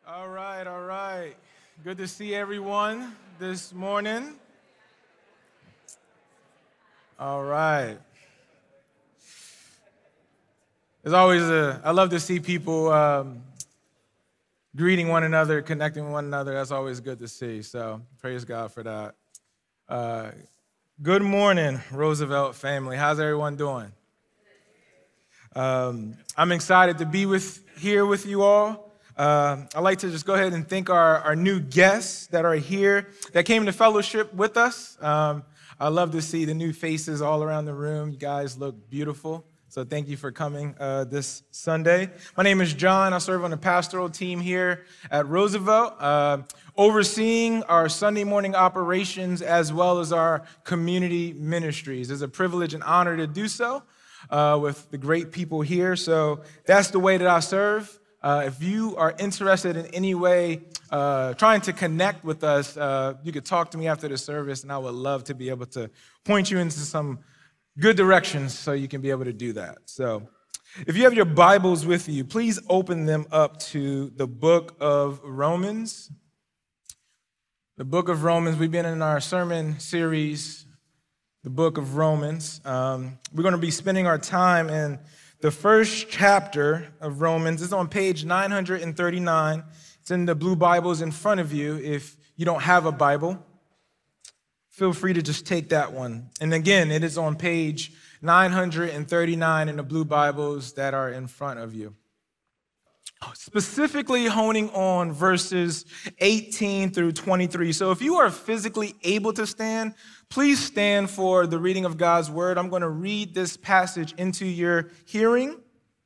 All right, all right. Good to see everyone this morning. All right. I love to see people greeting one another, connecting with one another. That's always good to see. So praise God for that. Uh, Good morning, Roosevelt family. How's everyone doing? I'm excited to be here with you all. I'd like to just go ahead and thank our new guests that are here, that came to fellowship with us. I love to see the new faces all around the room. You guys look beautiful. So thank you for coming this Sunday. My name is John. I serve on the pastoral team here at Roosevelt, overseeing our Sunday morning operations as well as our community ministries. It's a privilege and honor to do so with the great people here. So that's the way that I serve. If you are interested in any way trying to connect with us, you could talk to me after the service, and I would love to be able to point you into some good directions so you can be able to do that. So if you have your Bibles with you, please open them up to the book of Romans. The book of Romans, we've been in our sermon series, the book of Romans. We're going to be spending our time in the first chapter of Romans. It's on page 939. It's in the blue Bibles in front of you. If you don't have a Bible, feel free to just take that one. And again, it is on page 939 in the blue Bibles that are in front of you. Specifically honing on verses 18 through 23. So if you are physically able to stand, please stand for the reading of God's word. I'm going to read this passage into your hearing.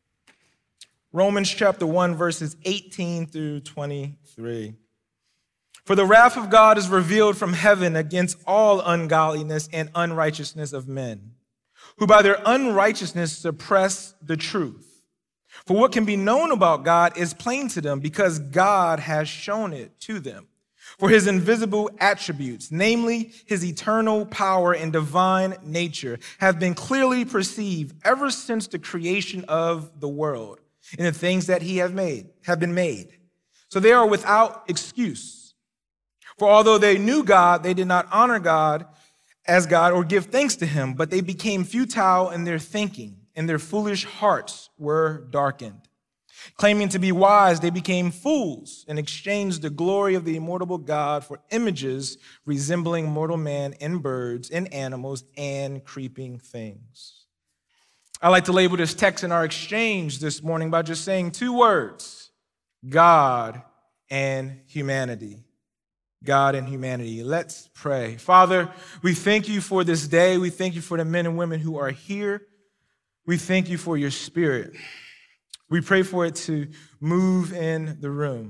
Romans chapter 1, verses 18 through 23. For the wrath of God is revealed from heaven against all ungodliness and unrighteousness of men, who by their unrighteousness suppress the truth. For what can be known about God is plain to them because God has shown it to them. For his invisible attributes, namely his eternal power and divine nature, have been clearly perceived ever since the creation of the world in the things that have been made. So they are without excuse. For although they knew God, they did not honor God as God or give thanks to him, but they became futile in their thinking, and their foolish hearts were darkened. Claiming to be wise, they became fools and exchanged the glory of the immortal God for images resembling mortal man and birds and animals and creeping things. I like to label this text in our exchange this morning by just saying two words: God and humanity. God and humanity. Let's pray. Father, we thank you for this day. We thank you for the men and women who are here. We thank you for your spirit. We pray for it to move in the room.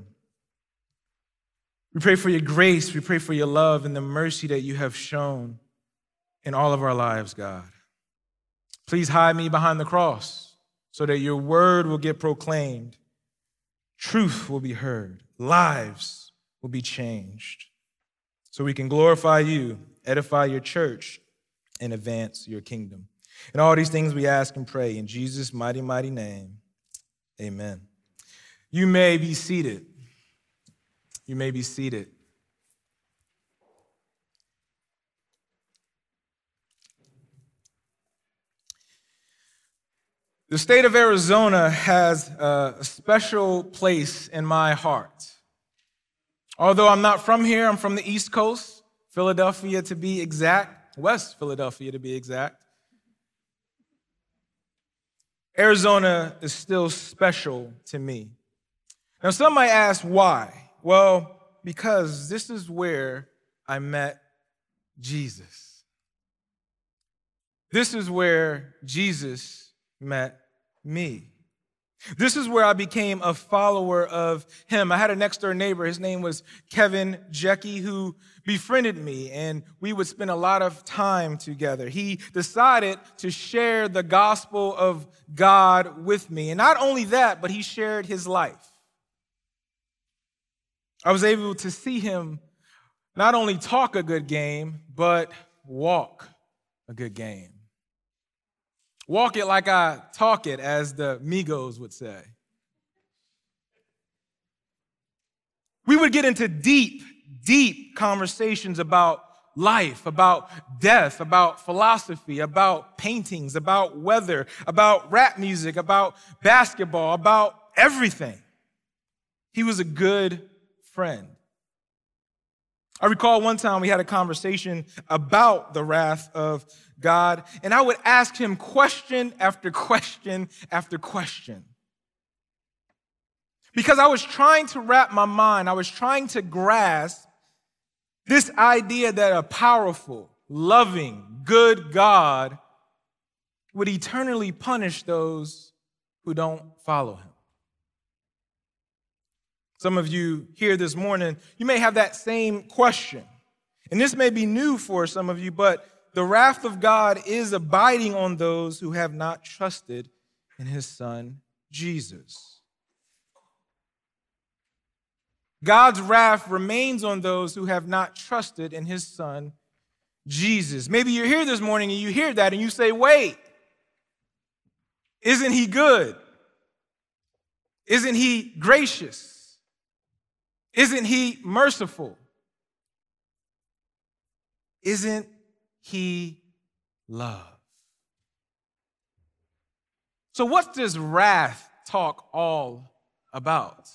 We pray for your grace. We pray for your love and the mercy that you have shown in all of our lives, God. Please hide me behind the cross so that your word will get proclaimed. Truth will be heard. Lives will be changed so we can glorify you, edify your church, and advance your kingdom. And all these things we ask and pray in Jesus' mighty, mighty name. Amen. You may be seated. You may be seated. The state of Arizona has a special place in my heart. Although I'm not from here, I'm from the East Coast, Philadelphia to be exact, West Philadelphia to be exact. Arizona is still special to me. Now, some might ask why. Well, because this is where I met Jesus. This is where Jesus met me. This is where I became a follower of him. I had a next door neighbor. His name was Kevin Jecky, who befriended me, and we would spend a lot of time together. He decided to share the gospel of God with me. And not only that, but he shared his life. I was able to see him not only talk a good game, but walk a good game. Walk it like I talk it, as the Migos would say. would get into deep, deep conversations about life, about death, about philosophy, about paintings, about weather, about rap music, about basketball, about everything. He was a good friend. I recall one time we had a conversation about the wrath of God, and I would ask him question after question after question. Because I was trying to wrap my mind, I was trying to grasp this idea that a powerful, loving, good God would eternally punish those who don't follow him. Some of you here this morning, you may have that same question. And this may be new for some of you, but the wrath of God is abiding on those who have not trusted in his son, Jesus. God's wrath remains on those who have not trusted in his son, Jesus. Maybe you're here this morning and you hear that and you say, wait, isn't he good? Isn't he gracious? Isn't he merciful? Isn't he love? So what's this wrath talk all about?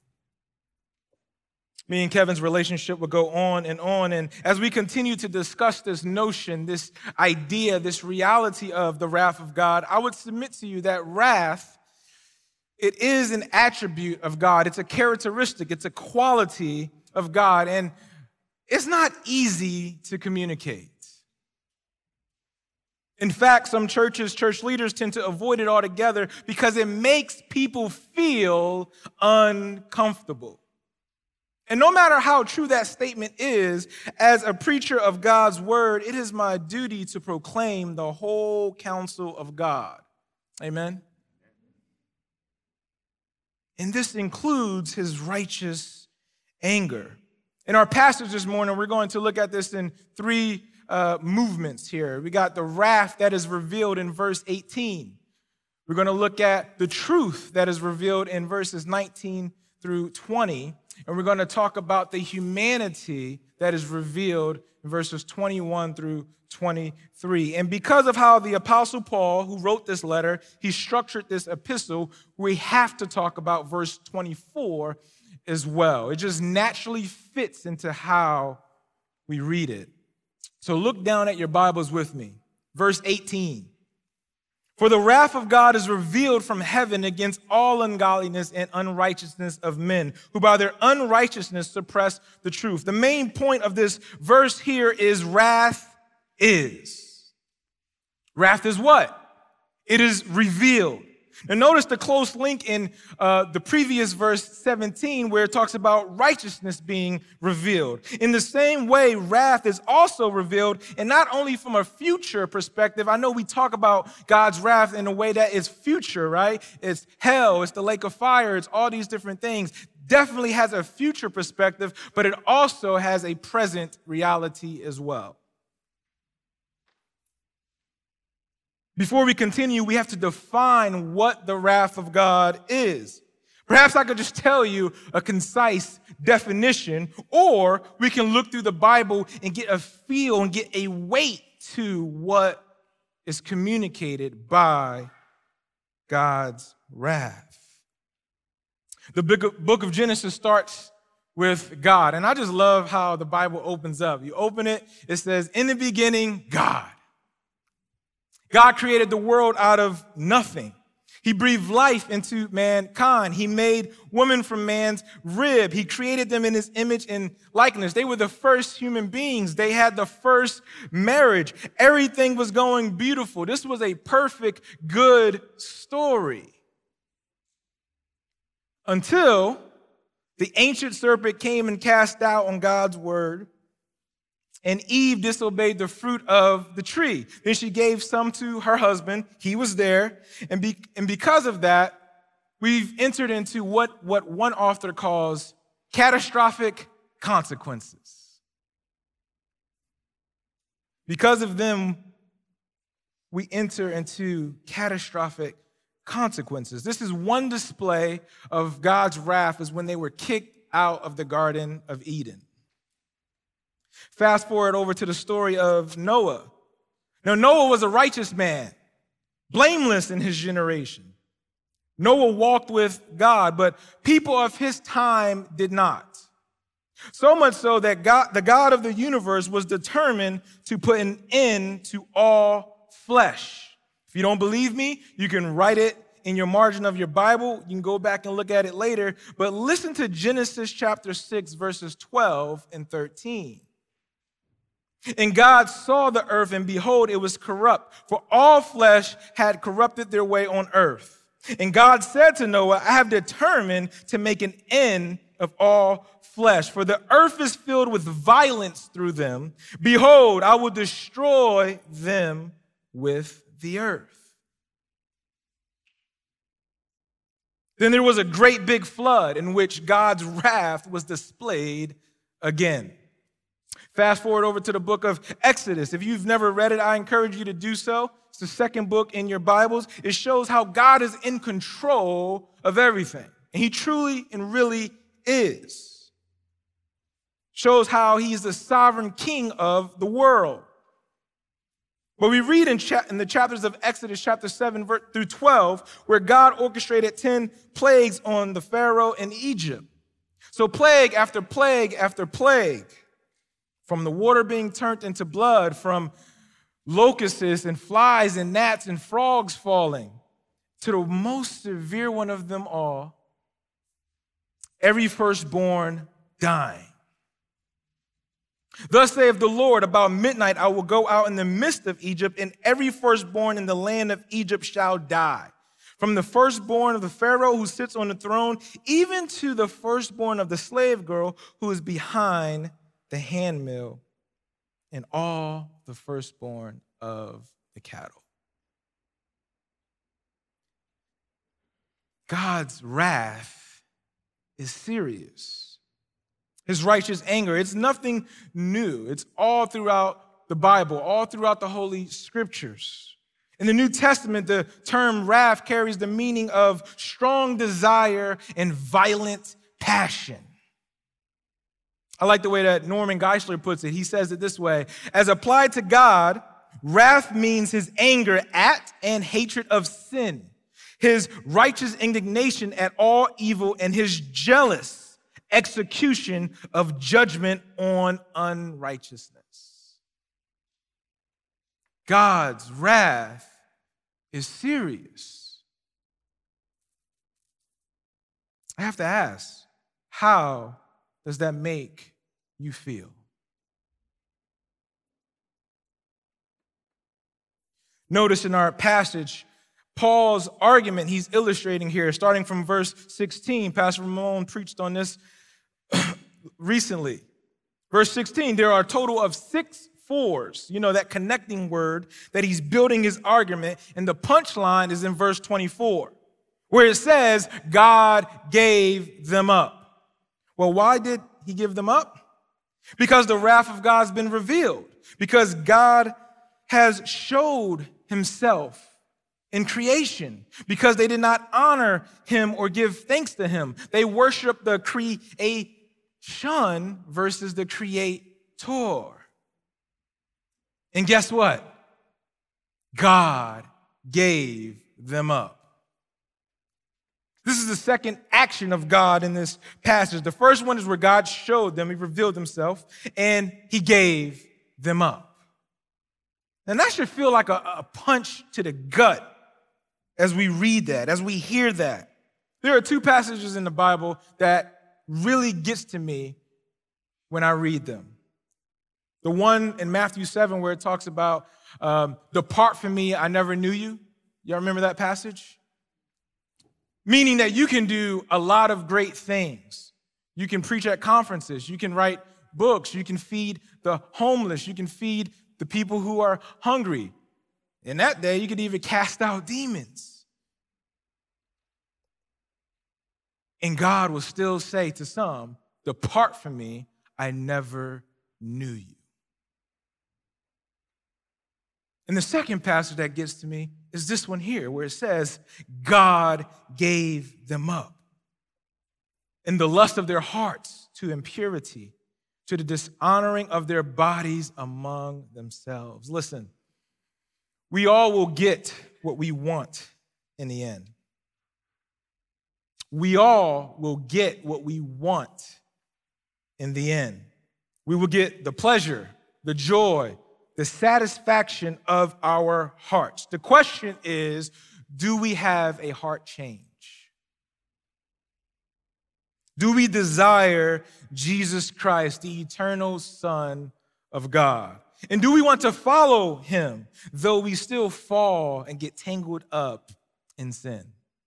Me and Kevin's relationship will go on, and as we continue to discuss this notion, this idea, this reality of the wrath of God, I would submit to you that wrath, it is an attribute of God. It's a characteristic. It's a quality of God, and it's not easy to communicate. In fact, some churches, church leaders tend to avoid it altogether because it makes people feel uncomfortable. And no matter how true that statement is, as a preacher of God's word, it is my duty to proclaim the whole counsel of God. Amen? And this includes his righteous anger. In our passage this morning, we're going to look at this in three movements here. We got the wrath that is revealed in verse 18. We're going to look at the truth that is revealed in verses 19 through 20. And we're going to talk about the humanity that is revealed in verses 21 through 23. And because of how the Apostle Paul, who wrote this letter, he structured this epistle, we have to talk about verse 24 as well. It just naturally fits into how we read it. So look down at your Bibles with me. Verse 18. For the wrath of God is revealed from heaven against all ungodliness and unrighteousness of men, who by their unrighteousness suppress the truth. The main point of this verse here is wrath is. Wrath is what? It is revealed. Now notice the close link in the previous verse 17 where it talks about righteousness being revealed. In the same way, wrath is also revealed, and not only from a future perspective. I know we talk about God's wrath in a way that is future, right? It's hell, it's the lake of fire, it's all these different things. Definitely has a future perspective, but it also has a present reality as well. Before we continue, we have to define what the wrath of God is. Perhaps I could just tell you a concise definition, or we can look through the Bible and get a feel and get a weight to what is communicated by God's wrath. The book of Genesis starts with God, and I just love how the Bible opens up. You open it, it says, in the beginning, God. God created the world out of nothing. He breathed life into mankind. He made woman from man's rib. He created them in his image and likeness. They were the first human beings. They had the first marriage. Everything was going beautiful. This was a perfect, good story. Until the ancient serpent came and cast doubt on God's word, and Eve disobeyed the fruit of the tree. Then she gave some to her husband. He was there. And because of that, we've entered into what one author calls catastrophic consequences. Because of them, we enter into catastrophic consequences. This is one display of God's wrath, is when they were kicked out of the Garden of Eden. Fast forward over to the story of Noah. Now, Noah was a righteous man, blameless in his generation. Noah walked with God, but people of his time did not. So much so that God, the God of the universe, was determined to put an end to all flesh. If you don't believe me, you can write it in your margin of your Bible. You can go back and look at it later. But listen to Genesis chapter 6, verses 12 and 13. And God saw the earth, and behold, it was corrupt, for all flesh had corrupted their way on earth. And God said to Noah, I have determined to make an end of all flesh, for the earth is filled with violence through them. Behold, I will destroy them with the earth. Then there was a great big flood in which God's wrath was displayed again. Fast forward over to the book of Exodus. If you've never read it, I encourage you to do so. It's the second book in your Bibles. It shows how God is in control of everything. And he truly and really is. Shows how he's the sovereign king of the world. But we read in the chapters of Exodus chapter 7 through 12, where God orchestrated 10 plagues on the Pharaoh in Egypt. So plague after plague after plague, from the water being turned into blood, from locusts and flies and gnats and frogs falling, to the most severe one of them all, every firstborn dying. Thus saith the Lord, about midnight I will go out in the midst of Egypt, and every firstborn in the land of Egypt shall die. From the firstborn of the Pharaoh who sits on the throne, even to the firstborn of the slave girl who is behind the handmill, and all the firstborn of the cattle. God's wrath is serious. His righteous anger, it's nothing new. It's all throughout the Bible, all throughout the Holy Scriptures. In the New Testament, the term wrath carries the meaning of strong desire and violent passion. I like the way that Norman Geisler puts it. He says it this way: as applied to God, wrath means his anger at and hatred of sin, his righteous indignation at all evil, and his jealous execution of judgment on unrighteousness. God's wrath is serious. I have to ask, how does that make you feel? Notice in our passage, Paul's argument he's illustrating here, starting from verse 16. Pastor Ramon preached on this recently. Verse 16, there are a total of 6 fours, that connecting word that he's building his argument, and the punchline is in verse 24, where it says, God gave them up. Well, why did he give them up? Because the wrath of God's been revealed. Because God has showed himself in creation. Because they did not honor him or give thanks to him. They worship the creation versus the creator. And guess what? God gave them up. This is the second action of God in this passage. The first one is where God showed them, he revealed himself, and he gave them up. And that should feel like a punch to the gut as we read that, as we hear that. There are 2 passages in the Bible that really gets to me when I read them. The one in Matthew 7 where it talks about, depart from me, I never knew you. Y'all remember that passage? Meaning that you can do a lot of great things. You can preach at conferences. You can write books. You can feed the homeless. You can feed the people who are hungry. In that day, you could even cast out demons. And God will still say to some, depart from me, I never knew you. And the second passage that gets to me is this one here, where it says, God gave them up. in the lust of their hearts to impurity, to the dishonoring of their bodies among themselves. Listen, we all will get what we want in the end. We all will get what we want in the end. We will get the pleasure, the joy, the satisfaction of our hearts. The question is, do we have a heart change? Do we desire Jesus Christ, the eternal Son of God? And do we want to follow him, though we still fall and get tangled up in sin?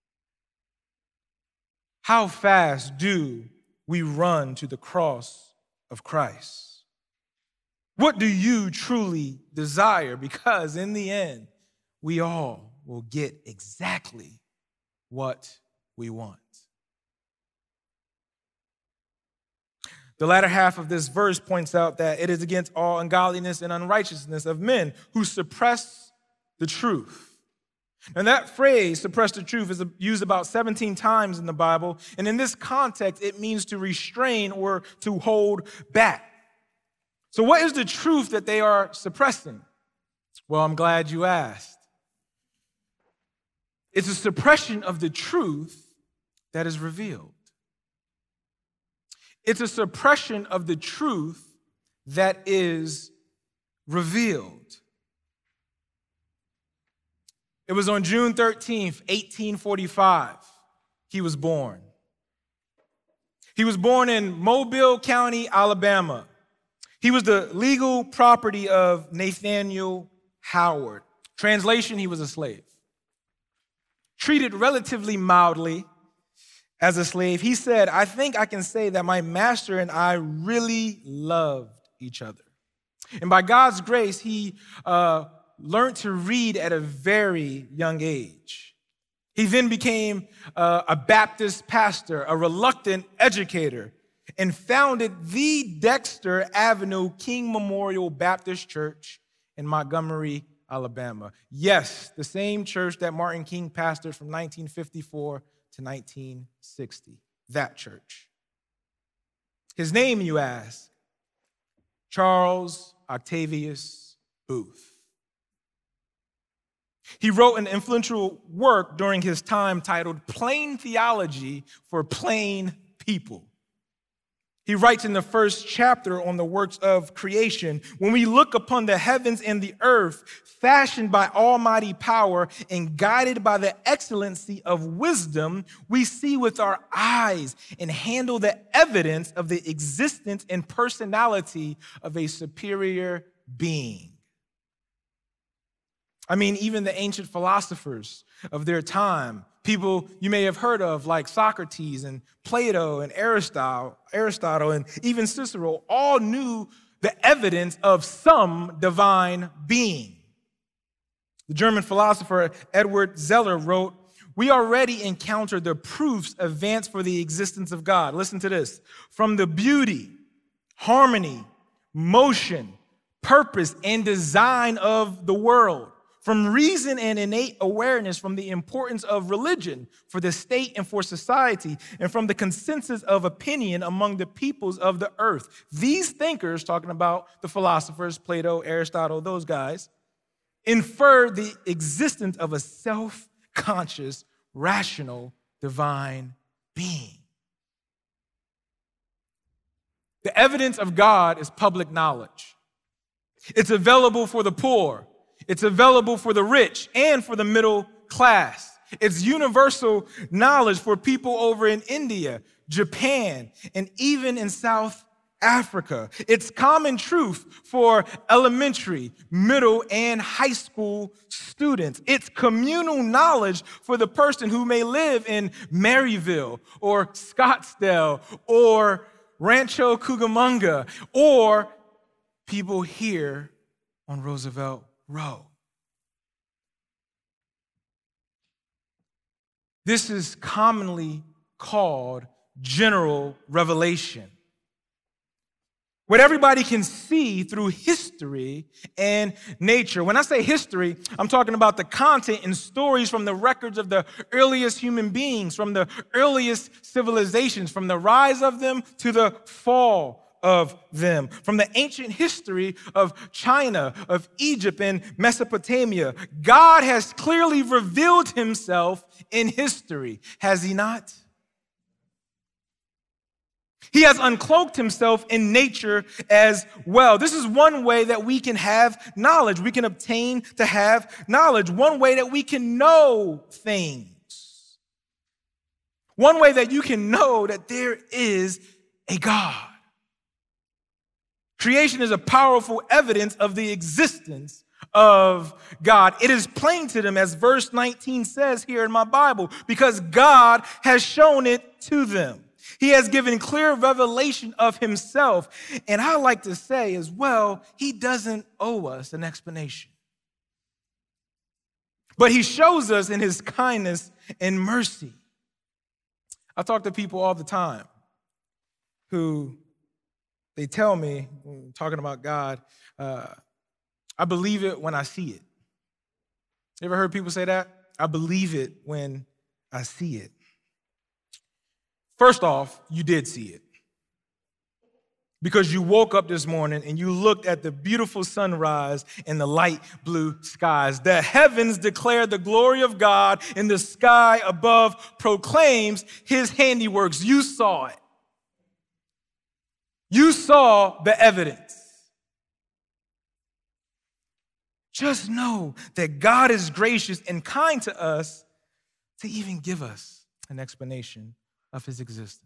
How fast do we run to the cross of Christ? What do you truly desire? Because in the end, we all will get exactly what we want. The latter half of this verse points out that it is against all ungodliness and unrighteousness of men who suppress the truth. And that phrase, suppress the truth, is used about 17 times in the Bible. And in this context, it means to restrain or to hold back. So what is the truth that they are suppressing? Well, I'm glad you asked. It's a suppression of the truth that is revealed. It's a suppression of the truth that is revealed. It was on June 13th, 1845, he was born. He was born in Mobile County, Alabama. He was the legal property of Nathaniel Howard. Translation, he was a slave. Treated relatively mildly as a slave, he said, "I think I can say that my master and I really loved each other." And by God's grace, he learned to read at a very young age. He then became a Baptist pastor, a reluctant educator, and founded the Dexter Avenue King Memorial Baptist Church in Montgomery, Alabama. Yes, the same church that Martin King pastored from 1954 to 1960, that church. His name, you ask? Charles Octavius Booth. He wrote an influential work during his time titled Plain Theology for Plain People. He writes in the first chapter on the works of creation, "When we look upon the heavens and the earth, fashioned by almighty power and guided by the excellency of wisdom, we see with our eyes and handle the evidence of the existence and personality of a superior being." I mean, even the ancient philosophers of their time, people you may have heard of like Socrates and Plato and Aristotle and even Cicero, all knew the evidence of some divine being. The German philosopher Edward Zeller wrote, "We already encounter the proofs advanced for the existence of God." Listen to this. "From the beauty, harmony, motion, purpose, and design of the world, from reason and innate awareness, from the importance of religion for the state and for society, and from the consensus of opinion among the peoples of the earth. These thinkers," talking about the philosophers, Plato, Aristotle, those guys, "infer the existence of a self-conscious, rational, divine being." The evidence of God is public knowledge. It's available for the poor. It's available for the rich and for the middle class. It's universal knowledge for people over in India, Japan, and even in South Africa. It's common truth for elementary, middle, and high school students. It's communal knowledge for the person who may live in Maryville or Scottsdale or Rancho Cucamonga or people here on Roosevelt Row. This is commonly called general revelation. what everybody can see through history and nature. When I say history, I'm talking about the content and stories from the records of the earliest human beings, from the earliest civilizations, from the rise of them to the fall of them, from the ancient history of China, of Egypt, and Mesopotamia. God has clearly revealed himself in history, has he not? He has uncloaked himself in nature as well. This is one way that we can have knowledge. We can obtain to have knowledge. One way that we can know things. One way that you can know that there is a God. Creation is a powerful evidence of the existence of God. It is plain to them, as verse 19 says here in my Bible, because God has shown it to them. He has given clear revelation of himself. And I like to say as well, he doesn't owe us an explanation. But he shows us in his kindness and mercy. I talk to people all the time who they tell me, talking about God, I believe it when I see it. You ever heard people say that? I believe it when I see it. First off, you did see it. Because you woke up this morning and you looked at the beautiful sunrise and the light blue skies. The heavens declare the glory of God, and the sky above proclaims his handiworks. You saw it. You saw the evidence. Just know that God is gracious and kind to us to even give us an explanation of his existence.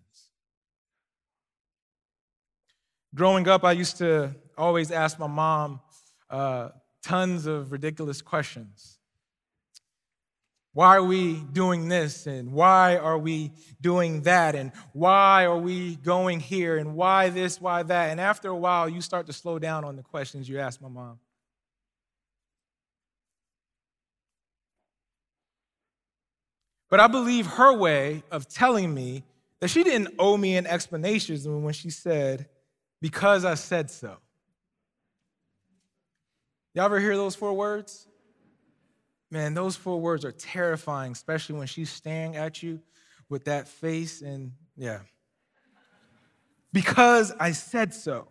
Growing up, I used to always ask my mom tons of ridiculous questions. Why are we doing this? And why are we doing that? And why are we going here? And why this, why that? And after a while, you start to slow down on the questions you ask my mom. But I believe her way of telling me that she didn't owe me an explanation when she said, because I said so. Y'all ever hear those 4 words? Man, those 4 words are terrifying, especially when she's staring at you with that face and yeah. Because I said so.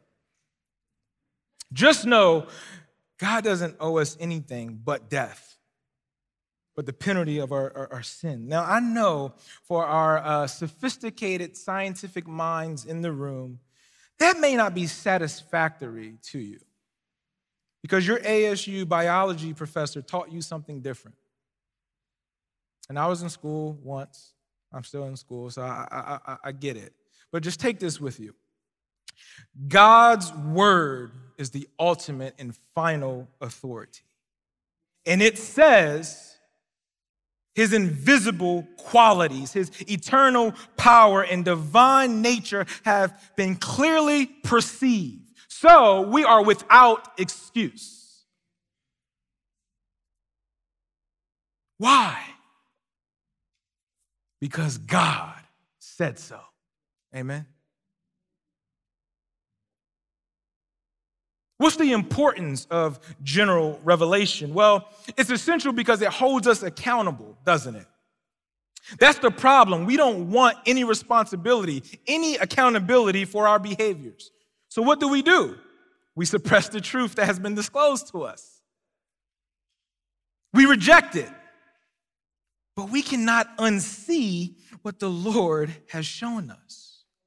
Just know God doesn't owe us anything but death, but the penalty of our sin. Now, I know for our sophisticated scientific minds in the room, that may not be satisfactory to you because your ASU biology professor taught you something different. And I was in school once. I'm still in school, so I get it. But just take this with you. God's word is the ultimate and final authority. And it says his invisible qualities, his eternal power and divine nature have been clearly perceived. So we are without excuse. Why? Because God said so. Amen. What's the importance of general revelation? Well, it's essential because it holds us accountable, doesn't it? That's the problem. We don't want any responsibility, any accountability for our behaviors. So what do? We suppress the truth that has been disclosed to us. We reject it. But we cannot unsee what the Lord has shown us.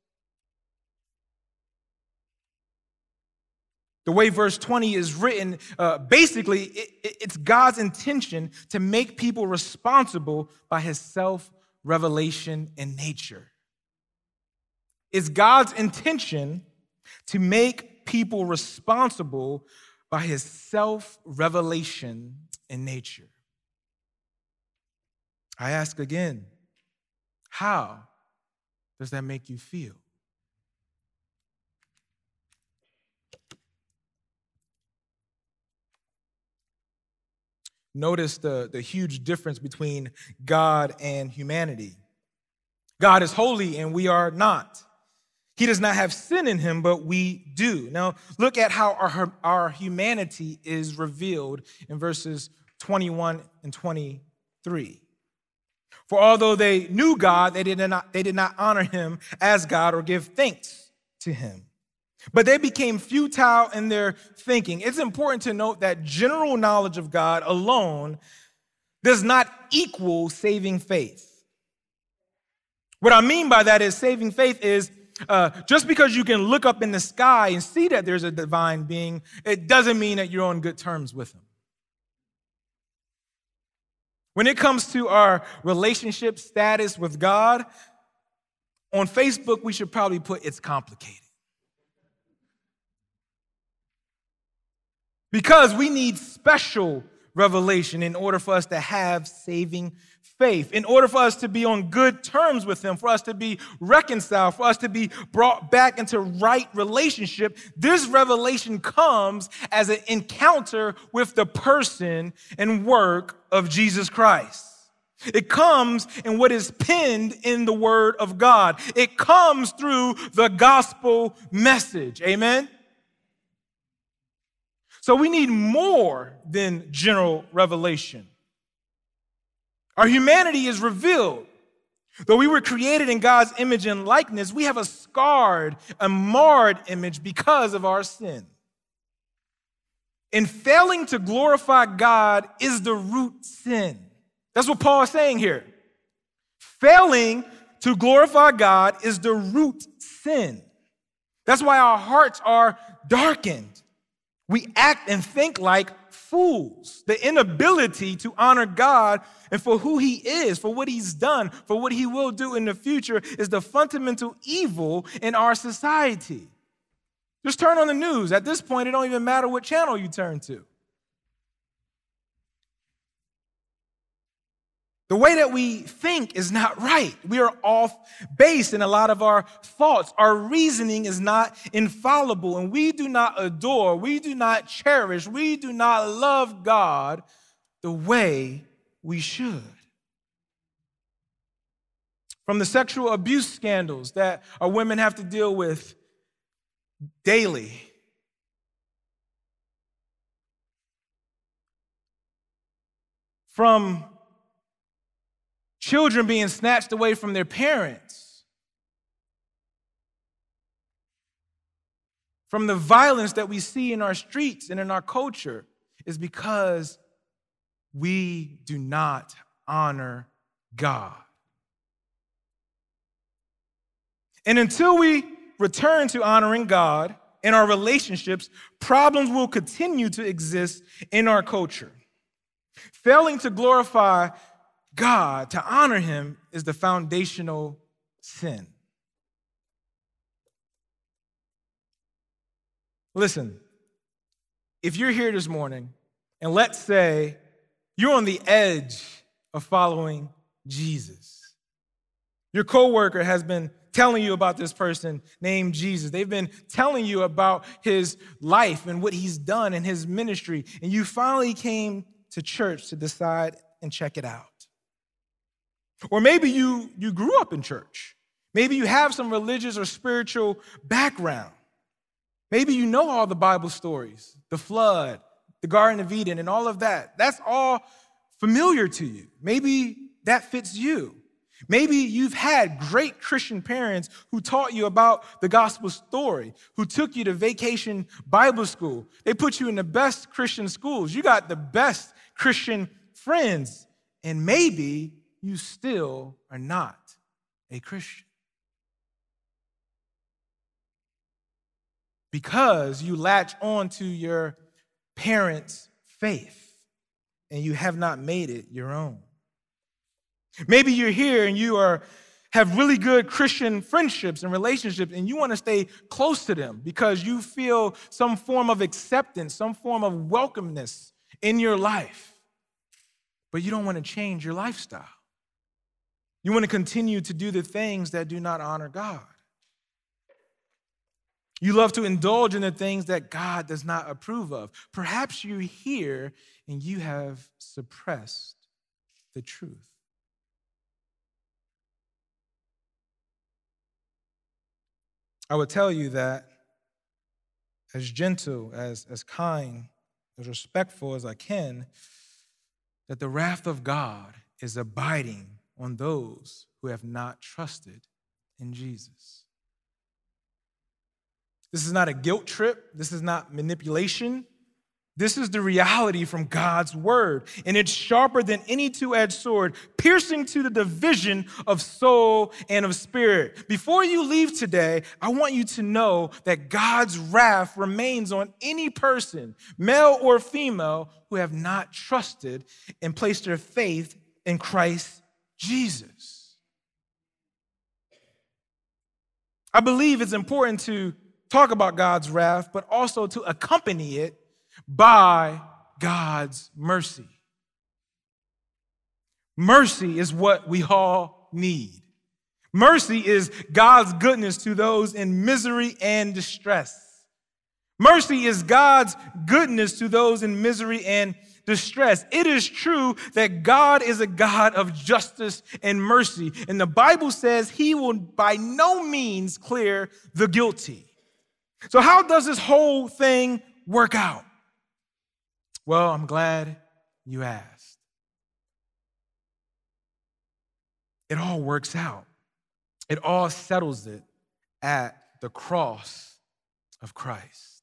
The way verse 20 is written, basically, it's God's intention to make people responsible by his self-revelation in nature. It's God's intention to make people responsible by his self-revelation in nature. I ask again, how does that make you feel? Notice the huge difference between God and humanity. God is holy and we are not. He does not have sin in him, but we do. Now, look at how our humanity is revealed in verses 21 and 23. For although they knew God, they did not honor him as God or give thanks to him. But they became futile in their thinking. It's important to note that general knowledge of God alone does not equal saving faith. What I mean by that is saving faith is just because you can look up in the sky and see that there's a divine being, it doesn't mean that you're on good terms with him. When it comes to our relationship status with God, on Facebook, we should probably put it's complicated. Because we need special revelation in order for us to have saving faith, in order for us to be on good terms with him, for us to be reconciled, for us to be brought back into right relationship. This revelation comes as an encounter with the person and work of Jesus Christ. It comes in what is penned in the Word of God. It comes through the gospel message. Amen? So we need more than general revelation. Our humanity is revealed. Though we were created in God's image and likeness, we have a scarred, a marred image because of our sin. And failing to glorify God is the root sin. That's what Paul is saying here. Failing to glorify God is the root sin. That's why our hearts are darkened. We act and think like fools. The inability to honor God and for who he is, for what he's done, for what he will do in the future is the fundamental evil in our society. Just turn on the news. At this point, it don't even matter what channel you turn to. The way that we think is not right. We are off base in a lot of our thoughts. Our reasoning is not infallible, and we do not adore, we do not cherish, we do not love God the way we should. From the sexual abuse scandals that our women have to deal with daily, from children being snatched away from their parents, from the violence that we see in our streets and in our culture, is because we do not honor God. And until we return to honoring God in our relationships, problems will continue to exist in our culture. Failing to glorify God, to honor him, is the foundational sin. Listen, if you're here this morning, and let's say you're on the edge of following Jesus. Your coworker has been telling you about this person named Jesus. They've been telling you about his life and what he's done in his ministry, and you finally came to church to decide and check it out. Or maybe you grew up in church. Maybe you have some religious or spiritual background. Maybe you know all the Bible stories, the flood, the Garden of Eden, and all of that. That's all familiar to you. Maybe that fits you. Maybe you've had great Christian parents who taught you about the gospel story, who took you to vacation Bible school. They put you in the best Christian schools. You got the best Christian friends, and maybe you still are not a Christian. Because you latch on to your parents' faith and you have not made it your own. Maybe you're here and you have really good Christian friendships and relationships and you want to stay close to them because you feel some form of acceptance, some form of welcomeness in your life. But you don't want to change your lifestyle. You want to continue to do the things that do not honor God. You love to indulge in the things that God does not approve of. Perhaps you're here and you have suppressed the truth. I would tell you that as gentle, as kind, as respectful as I can, that the wrath of God is abiding on those who have not trusted in Jesus. This is not a guilt trip. This is not manipulation. This is the reality from God's word, and it's sharper than any two-edged sword, piercing to the division of soul and of spirit. Before you leave today, I want you to know that God's wrath remains on any person, male or female, who have not trusted and placed their faith in Christ Jesus. I believe it's important to talk about God's wrath, but also to accompany it by God's mercy. Mercy is what we all need. Mercy is God's goodness to those in misery and distress. Mercy is God's goodness to those in misery and distress. It is true that God is a God of justice and mercy, and the Bible says he will by no means clear the guilty. So how does this whole thing work out? Well, I'm glad you asked. It all works out. It all settles it at the cross of Christ.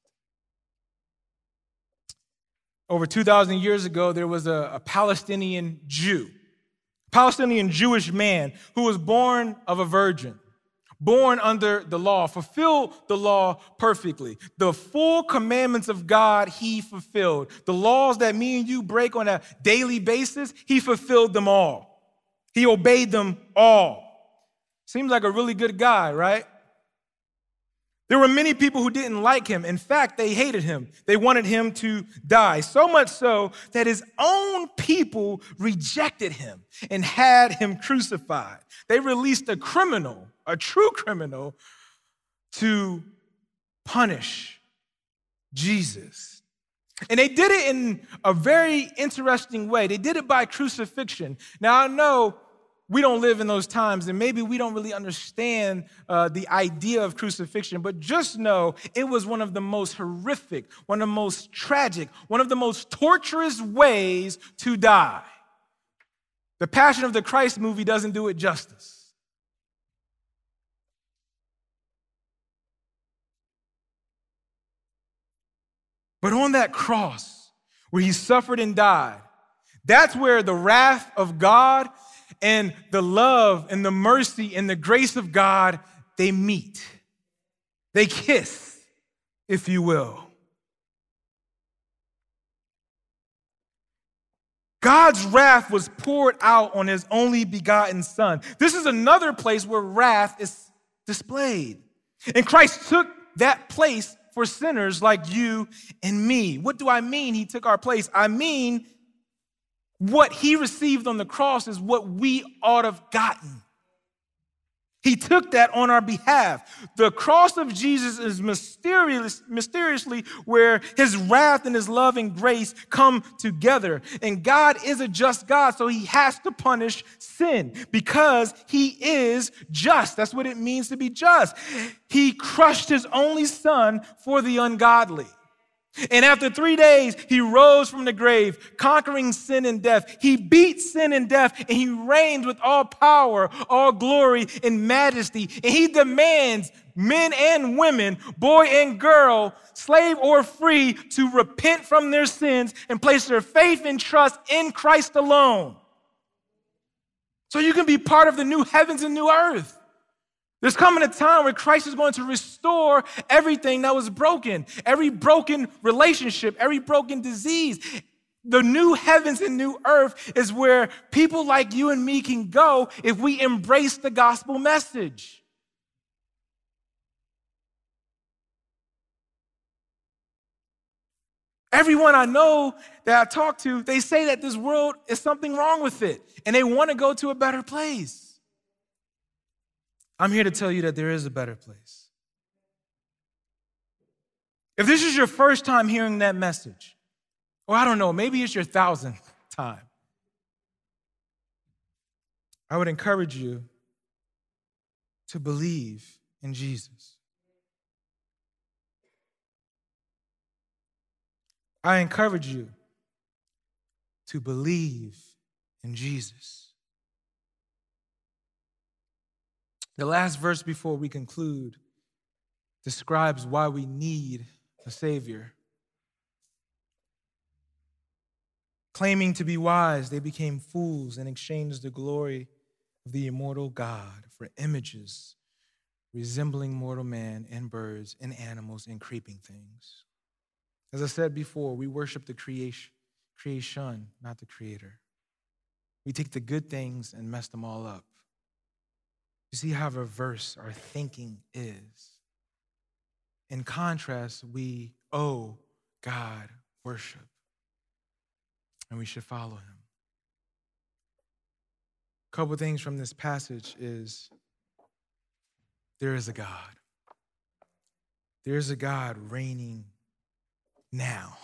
Over 2,000 years ago, there was a Palestinian Jew, Palestinian Jewish man who was born of a virgin, born under the law, fulfilled the law perfectly. The full commandments of God he fulfilled. The laws that me and you break on a daily basis, he fulfilled them all. He obeyed them all. Seems like a really good guy, right? There were many people who didn't like him. In fact, they hated him. They wanted him to die. So much so that his own people rejected him and had him crucified. They released a criminal, a true criminal, to punish Jesus. And they did it in a very interesting way. They did it by crucifixion. Now, I know we don't live in those times, and maybe we don't really understand the idea of crucifixion, but just know it was one of the most horrific, one of the most tragic, one of the most torturous ways to die. The Passion of the Christ movie doesn't do it justice. But on that cross where he suffered and died, that's where the wrath of God and the love and the mercy and the grace of God, they meet. They kiss, if you will. God's wrath was poured out on his only begotten Son. This is another place where wrath is displayed. And Christ took that place for sinners like you and me. What do I mean he took our place? I mean, what he received on the cross is what we ought to have gotten. He took that on our behalf. The cross of Jesus is mysteriously where his wrath and his love and grace come together. And God is a just God, so he has to punish sin because he is just. That's what it means to be just. He crushed his only Son for the ungodly. And after 3 days, he rose from the grave, conquering sin and death. He beat sin and death, and he reigns with all power, all glory, and majesty. And he demands men and women, boy and girl, slave or free, to repent from their sins and place their faith and trust in Christ alone. So you can be part of the new heavens and new earth. There's coming a time where Christ is going to restore everything that was broken, every broken relationship, every broken disease. The new heavens and new earth is where people like you and me can go if we embrace the gospel message. Everyone I know that I talk to, they say that this world is something wrong with it, and they want to go to a better place. I'm here to tell you that there is a better place. If this is your first time hearing that message, or I don't know, maybe it's your 1,000th time, I would encourage you to believe in Jesus. I encourage you to believe in Jesus. The last verse before we conclude describes why we need a Savior. Claiming to be wise, they became fools and exchanged the glory of the immortal God for images resembling mortal man and birds and animals and creeping things. As I said before, we worship the creation, not the Creator. We take the good things and mess them all up. You see how reverse our thinking is. In contrast, we owe God worship, and we should follow him. A couple things from this passage is there is a God. There is a God reigning now.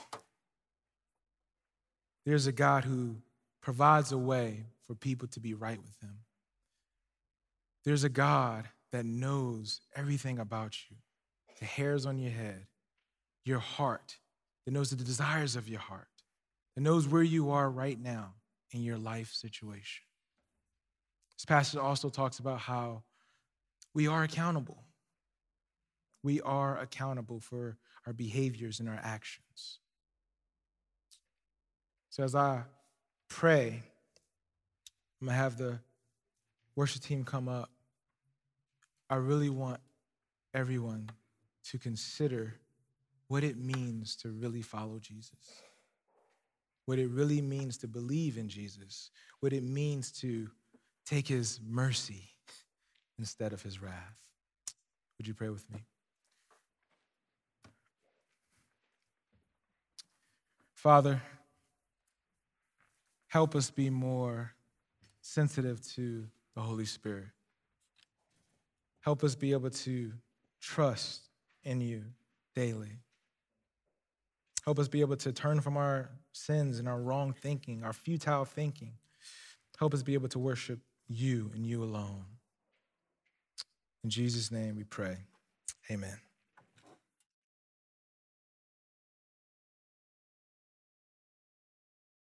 There's a God who provides a way for people to be right with him. There's a God that knows everything about you, the hairs on your head, your heart, that knows the desires of your heart, that knows where you are right now in your life situation. This passage also talks about how we are accountable. We are accountable for our behaviors and our actions. So as I pray, I'm going to have the worship team come up. I really want everyone to consider what it means to really follow Jesus, what it really means to believe in Jesus, what it means to take his mercy instead of his wrath. Would you pray with me? Father, help us be more sensitive to the Holy Spirit. Help us be able to trust in you daily. Help us be able to turn from our sins and our wrong thinking, our futile thinking. Help us be able to worship you and you alone. In Jesus' name we pray. Amen.